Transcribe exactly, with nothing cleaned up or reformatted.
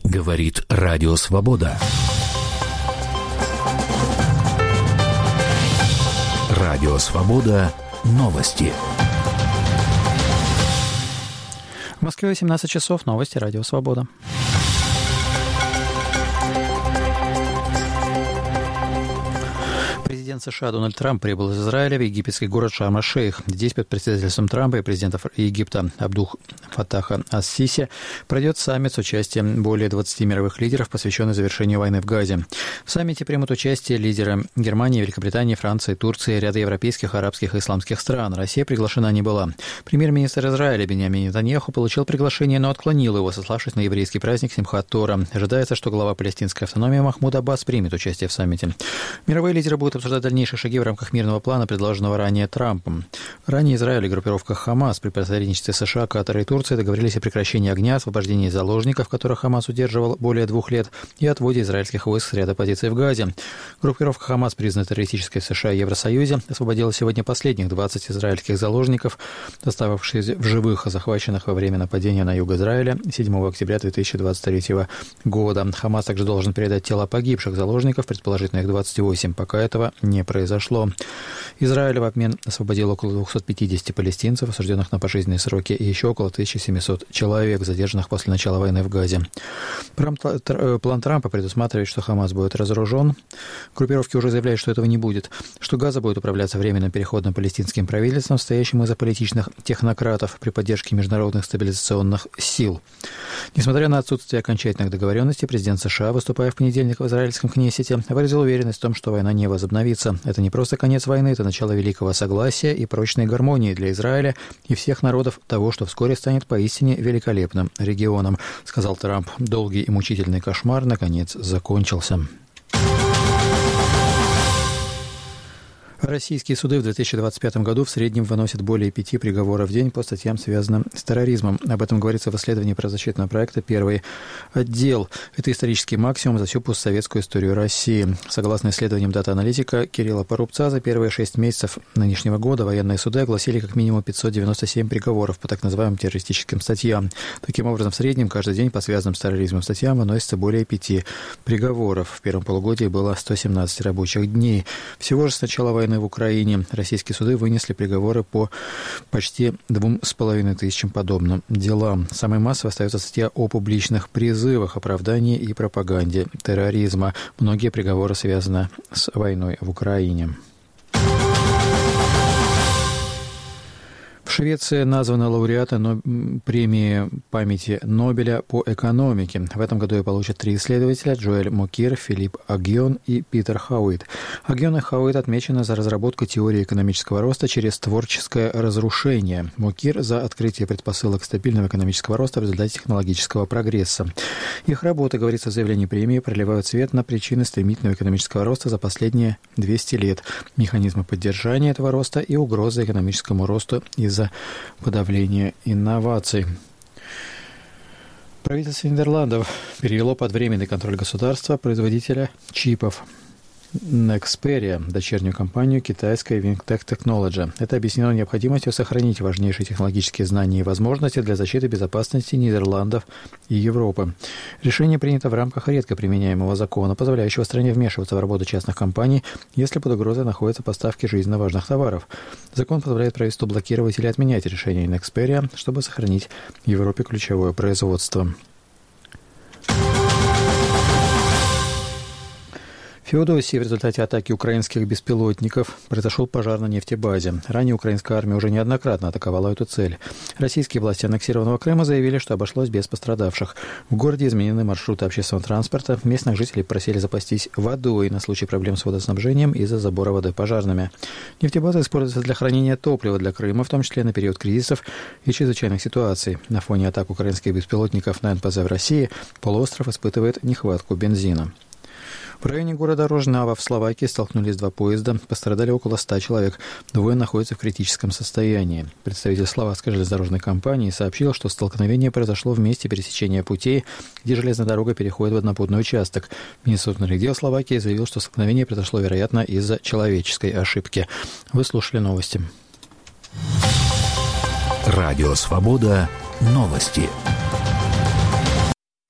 Говорит Радио Свобода. Радио Свобода. Новости. В Москве восемнадцать часов. Новости Радио Свобода. Президент США Дональд Трамп прибыл из Израиля в египетский город Шарм-эль-Шейх. Здесь под председательством Трампа и президента Египта Абдул Фаттаха ас-Сиси пройдет саммит с участием более двадцати мировых лидеров, посвященный завершению войны в Газе. В саммите примут участие лидеры Германии, Великобритании, Франции, Турции, ряда европейских, арабских и исламских стран. Россия приглашена не была. Премьер-министр Израиля Биньямин Нетаньяху получил приглашение, но отклонил его, сославшись на еврейский праздник Симхат Тора. Ожидается, что глава палестинской автономии Махмуд Аббас примет участие в саммите. Мировые лидеры будут обсуждать дальнейшие шаги в рамках мирного плана, предложенного ранее Трампом. Ранее Израиль и группировка Хамас при посредничестве США, Катара и Турции договорились о прекращении огня, освобождении заложников, которых Хамас удерживал более двух лет, и отводе израильских войск с ряда позиций в Газе. Группировка Хамас, признанная террористической в США и Евросоюзе, освободила сегодня последних двадцать израильских заложников, остававшихся в живых, захваченных во время нападения на юг Израиля седьмого октября две тысячи двадцать третьего года. Хамас также должен передать тела погибших заложников, предположительно их двадцать восемь, пока этого не произошло. Израиль в обмен освободил около двухсот пятидесяти палестинцев, осужденных на пожизненные сроки, и еще около тысячи семисот человек, задержанных после начала войны в Газе. План Трампа предусматривает, что Хамас будет разоружен. Группировки уже заявляют, что этого не будет, что Газа будет управляться временным переходным палестинским правительством, стоящим из аполитичных технократов при поддержке международных стабилизационных сил. Несмотря на отсутствие окончательных договоренностей, президент США, выступая в понедельник в израильском Кнессете, выразил уверенность в том, что война не возобновится. Это не просто конец войны, это начало великого согласия и прочной гармонии для Израиля и всех народов того, что вскоре станет поистине великолепным регионом, сказал Трамп. Долгий и мучительный кошмар, наконец, закончился. Российские суды в две тысячи двадцать пятом году в среднем выносят более пяти приговоров в день по статьям, связанным с терроризмом. Об этом говорится в исследовании правозащитного проекта «Первый отдел». Это исторический максимум за всю постсоветскую историю России. Согласно исследованиям дата-аналитика Кирилла Порубца, за первые шесть месяцев нынешнего года военные суды огласили как минимум пятьсот девяносто семь приговоров по так называемым террористическим статьям. Таким образом, в среднем каждый день по связанным с терроризмом статьям выносится более пяти приговоров. В первом полугодии было сто семнадцать рабочих дней. Всего же с начала войны в Украине российские суды вынесли приговоры по почти двум с половиной тысячам подобным делам. Самой массовой остается статья о публичных призывах, оправдании и пропаганде терроризма. Многие приговоры связаны с войной в Украине. В Швеции названы лауреаты премии памяти Нобеля по экономике. В этом году ее получат три исследователя – Джоэль Мокир, Филипп Агьон и Питер Хауит. Агьон и Хауит отмечены за разработку теории экономического роста через творческое разрушение. Мокир – за открытие предпосылок стабильного экономического роста в результате технологического прогресса. Их работы, говорится в заявлении премии, проливают свет на причины стремительного экономического роста за последние двести лет, механизмы поддержания этого роста и угрозы экономическому росту из-за подавления инноваций. Правительство Нидерландов перевело под временный контроль государства производителя чипов Nexperia, дочернюю компанию китайской Wingtech Technology. Это объяснено необходимостью сохранить важнейшие технологические знания и возможности для защиты безопасности Нидерландов и Европы. Решение принято в рамках редко применяемого закона, позволяющего стране вмешиваться в работу частных компаний, если под угрозой находятся поставки жизненно важных товаров. Закон позволяет правительству блокировать или отменять решение Nexperia, чтобы сохранить в Европе ключевое производство. В Феодосии в результате атаки украинских беспилотников произошел пожар на нефтебазе. Ранее украинская армия уже неоднократно атаковала эту цель. Российские власти аннексированного Крыма заявили, что обошлось без пострадавших. В городе изменены маршруты общественного транспорта. Местных жителей просили запастись водой на случай проблем с водоснабжением из-за забора воды пожарными. Нефтебаза используется для хранения топлива для Крыма, в том числе на период кризисов и чрезвычайных ситуаций. На фоне атак украинских беспилотников на эн пэ зэ в России полуостров испытывает нехватку бензина. В районе города Рожнава в Словакии столкнулись два поезда, пострадали около ста человек, двое находятся в критическом состоянии. Представитель словацкой железнодорожной компании сообщил, что столкновение произошло в месте пересечения путей, где железная дорога переходит в однопутный участок. Министр внутренних дел Словакии заявил, что столкновение произошло, вероятно, из-за человеческой ошибки. Вы слушали новости. Радио «Свобода». Новости.